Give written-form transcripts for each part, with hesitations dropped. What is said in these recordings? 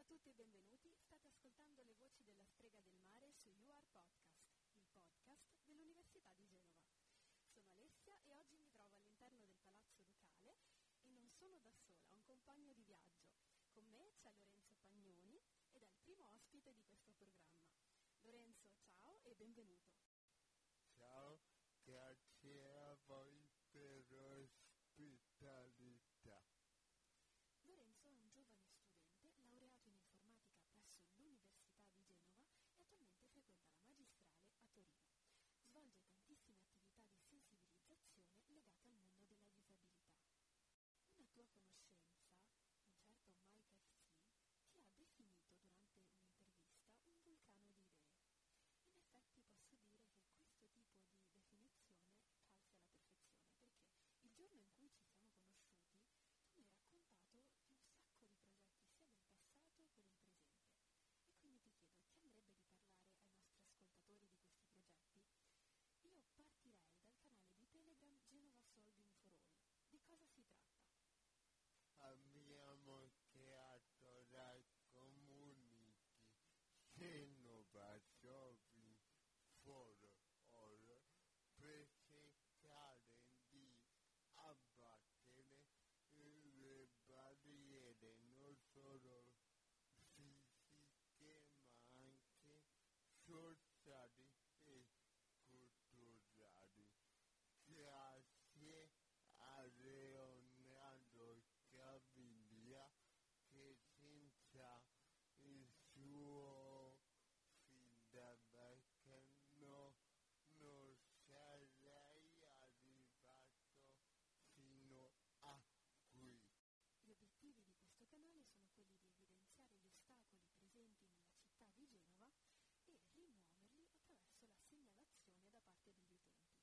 tutti e benvenuti, state ascoltando le voci della strega del mare su UR Podcast, il podcast dell'Università di Genova. Sono Alessia e oggi mi trovo all'interno del Palazzo Ducale e non sono da sola, ho un compagno di viaggio. Con me c'è Lorenzo Pagnoni ed è il primo ospite di questo programma. Lorenzo, ciao e benvenuto. Ciao, grazie a voi per l'ospitalità. Lorenzo è un giovane studente laureato in informatica presso l'Università di Genova e attualmente frequenta la magistrale a Torino. Svolge tantissime attività di sensibilizzazione legate al mondo della disabilità. Una tua conoscenza, un certo Mike FC, ti ha definito durante un'intervista un vulcano di idee. In effetti posso dire che questo tipo di definizione calza alla perfezione, perché il giorno in cui ci siamo conosciuti tu mi hai raccontato di un sacco di progetti sia del passato che del presente. E quindi ti chiedo, ti andrebbe di parlare ai nostri ascoltatori di questi progetti? Io partirei dal canale di Telegram Genova Solving for All. Di cosa si tratta? Abbiamo creato la community Genova Shopping for All per cercare di abbattere le barriere non solo fisiche ma anche sociali e culturali. Grazie a Leonardo Caviglia che senza il suo feedback non sarei arrivato fino a qui. Gli obiettivi di questo canale sono quelli di evidenziare gli ostacoli presenti nella città di Genova e rimuoverli attraverso la segnalazione da parte degli utenti.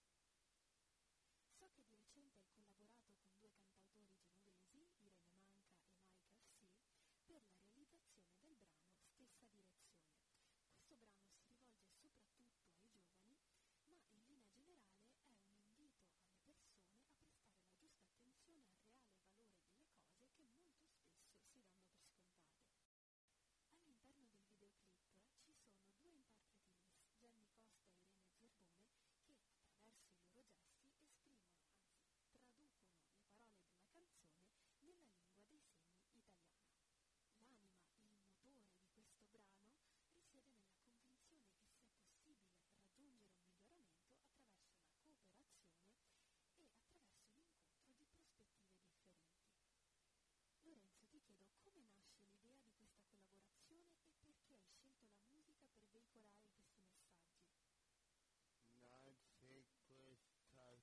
So che di recente hai collaborato con due cantautori genovesi, Irene Manca e Mike FC, per la realizzazione del brano Stessa Direzione. Questo brano si rivolge soprattutto ai giovani, ma in linea generale è un invito alle persone a prestare la giusta attenzione al reale valore delle cose che molto spesso si danno per scontate. All'interno del videoclip ci sono due interpreti, Jenny Costa e Irene Zerbone, che attraverso i loro gesti esprimono, anzi traducono le parole della canzone nella lingua dei segni italiana. L'anima, il motore di questo brano risiede nella convinzione che sia possibile raggiungere un miglioramento attraverso la cooperazione e attraverso l'incontro di prospettive differenti. Lorenzo, ti chiedo come nasce l'idea di questa collaborazione e perché hai scelto la musica per veicolare questi messaggi? Nasce questa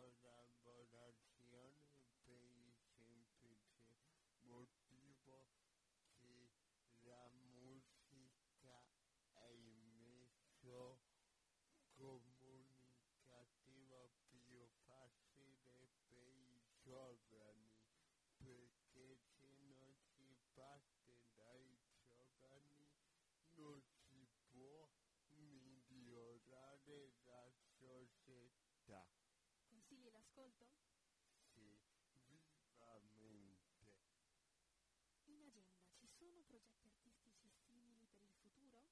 collaborazione per il semplice motivo che la musica è il mezzo comunicativo più facile per i giovani, perché se non si parte dai giovani non si può migliorare la società. Consigli l'ascolto? Sì, vivamente. In agenda ci sono progetti artistici simili per il futuro?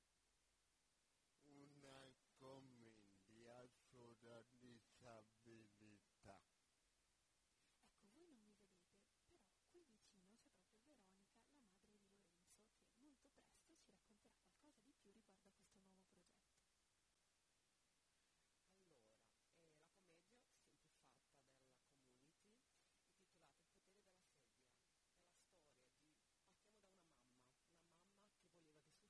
Una commedia sulla disabilità. Ecco, voi non mi vedete, però qui vicino c'è proprio Veronica, la madre di Lorenzo, che molto presto ci racconterà qualcosa di più riguardo a questo nuovo progetto. Allora, la commedia semplificata della community intitolata Il potere della sedia. È la storia di, partiamo da una mamma che voleva che suo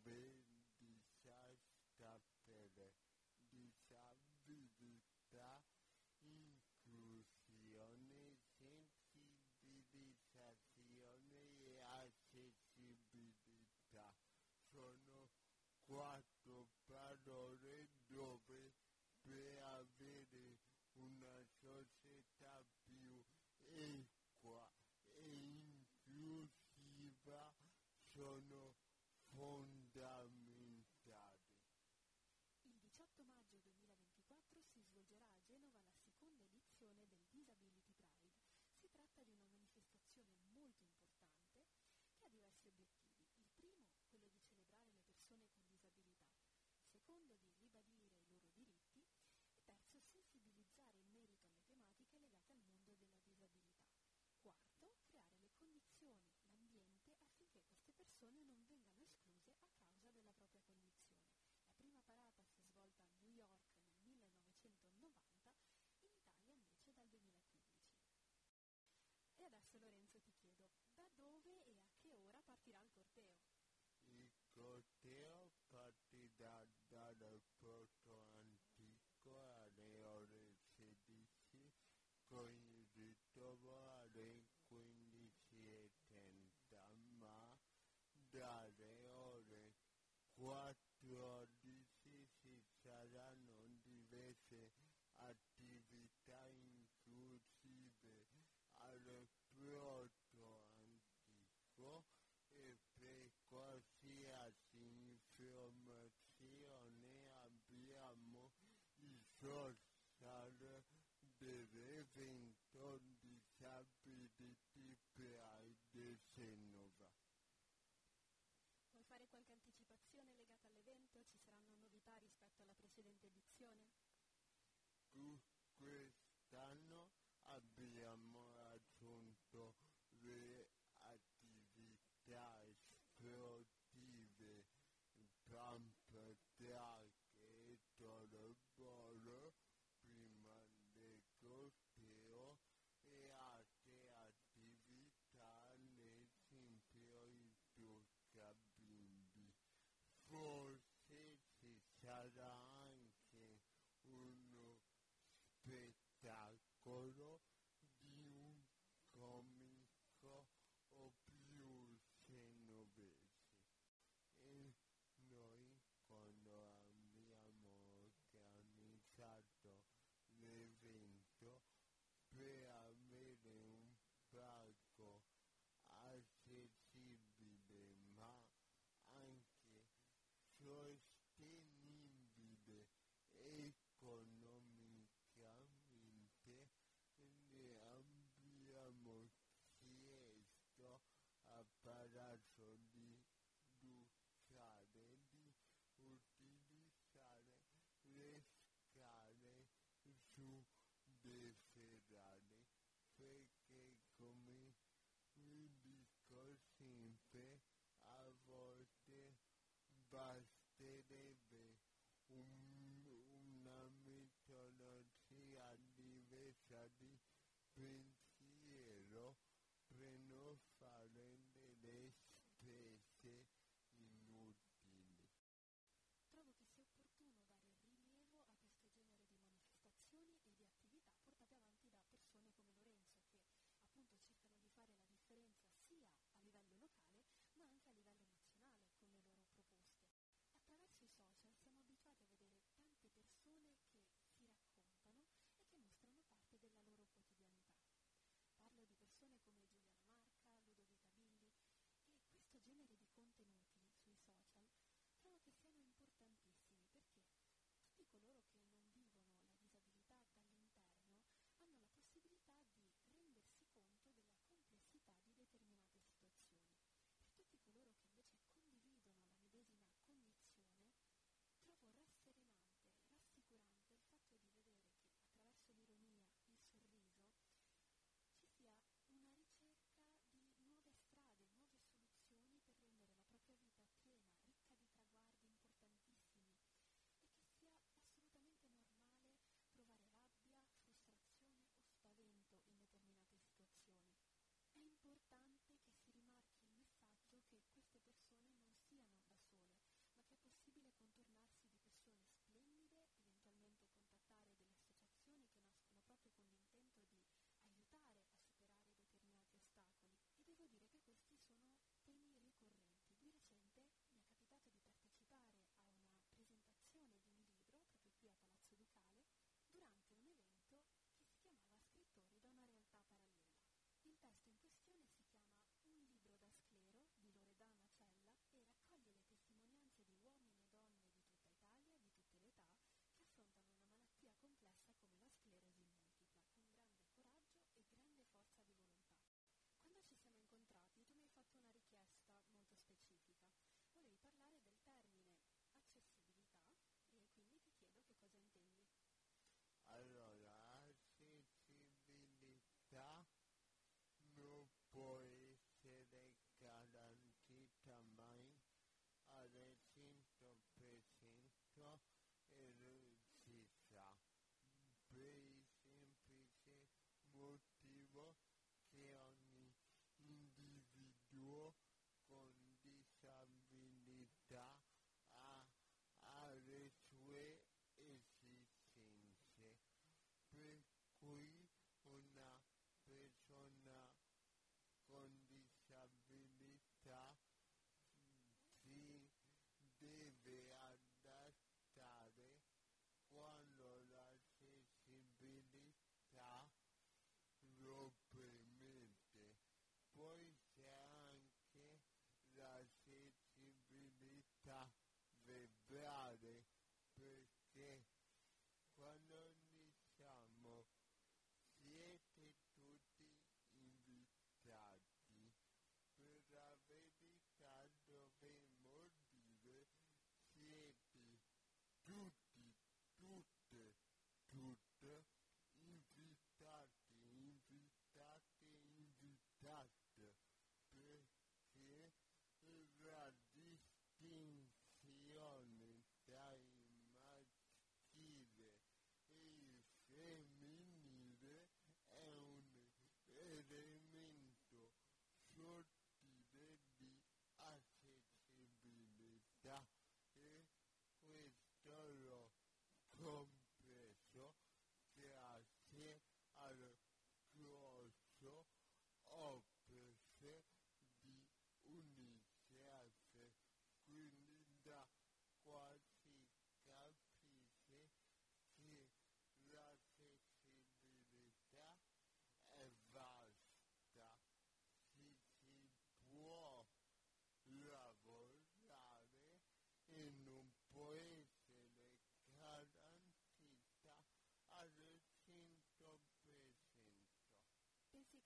sapere, disabilità, inclusione, sensibilizzazione e accessibilità. Sono 4 parole dove per avere una società più equa e inclusiva sono fondamentali. Il 18 maggio 2024 si svolgerà a Genova la seconda edizione del Disability Pride. Si tratta di una manifestazione molto importante che ha diversi obiettivi. Il primo, quello di celebrare le persone con disabilità. Secondo, di ribadire i loro diritti. E terzo, sensibilizzare in merito alle tematiche legate al mondo della disabilità. Quarto, creare le condizioni, l'ambiente affinché queste persone non vengano escluse a causa della propria condizione. La prima parata si è svolta a New York nel 1990, in Italia invece dal 2015. E adesso Lorenzo ti chiedo, da dove e a che ora partirà il corteo? Il corteo partirà dall'aeroporto antico alle ore 16 con il ritorno alle 15:30, ma dalle ore 14 ci saranno diverse attività inclusive all'aeroporto antico e per qualsiasi informazione abbiamo i social dell'evento Disability Pride Genova. Vuoi fare qualche anticipazione legata all'evento? Ci saranno novità rispetto alla precedente edizione? Quest'anno abbiamo aggiunto le attività sportive, pump track e tollball prima del corteo e altre attività nel centro Istrucca Bimbi. Forse ci sarà anche uno spettacolo di un comico o più genovesi. E noi, quando abbiamo organizzato l'evento, per avere un palco accessibile ma anche sostenibile economicamente, ne abbiamo chiesto a Palazzo di Ducale di utilizzare le scale su dei ferrari, perché come vi dico sempre, a volte basterebbe una metodologia diversa di pensiero per non fare delle spese inutili. Trovo che sia opportuno dare rilievo a questo genere di manifestazioni e di attività portate avanti da persone come Lorenzo che appunto cercano di fare la differenza sia a livello locale ma anche a livello nazionale con le loro proposte. Attraverso i social siamo abituati a vedere tante persone che si raccontano e che mostrano parte della loro quotidianità.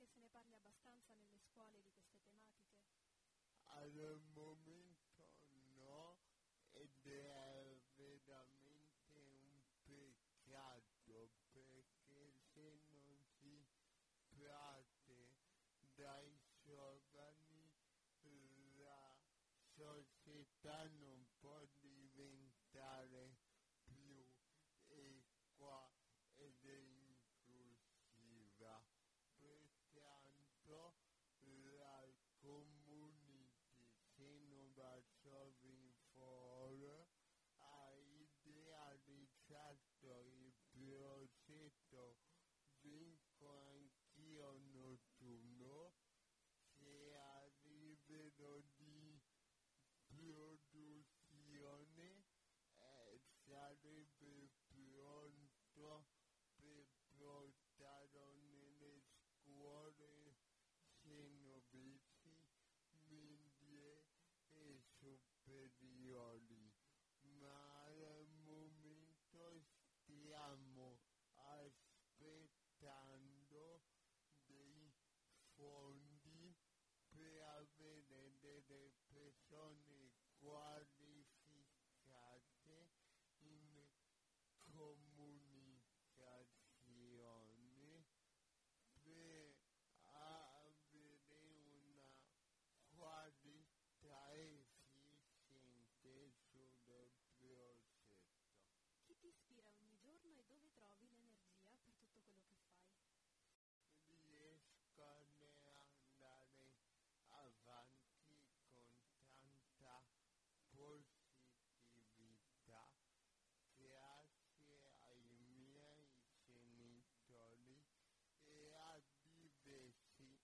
se ne parli abbastanza nelle scuole di queste tematiche? Al momento no, ed è veramente un peccato, perché se non si parte dai giovani la società non può diventare più equa ed inclusiva. Pertanto la community, se non va in for, ha idealizzato il progetto Vinco Anch'io Notturno, che a livello di produzione sarebbe pronto per portarlo nelle scuole genovesi, medie e superiori, ma al momento stiamo aspettando dei fondi per avere delle persone qualificate in comunicazione per avere una qualità efficiente sul progetto. Chi ti ispira ogni giorno e dove trovi l'energia per tutto quello che fai? Riesco ad andare avanti con tanta positività grazie ai miei genitori e a diversi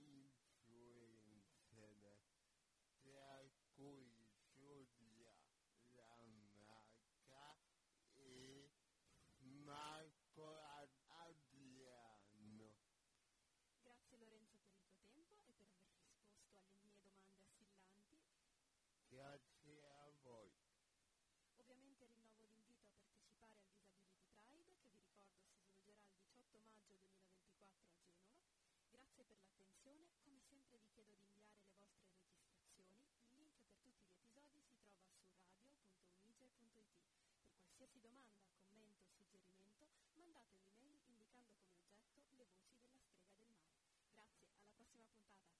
influencer, tra cui Giulia Lamacca e Marco Adriano. Grazie Lorenzo per il tuo tempo e per aver risposto alle mie domande assillanti. Grazie a voi. Ovviamente rinnovo l'invito a partecipare al Disability Pride, che vi ricordo si svolgerà il 18 maggio 2024 a Genova. Grazie per l'attenzione, come sempre vi chiedo di inviare le vostre registrazioni, il link per tutti gli episodi si trova su radio.unige.it. Per qualsiasi domanda, commento o suggerimento mandate un'email indicando come oggetto le voci della strega del mare. Grazie, alla prossima puntata!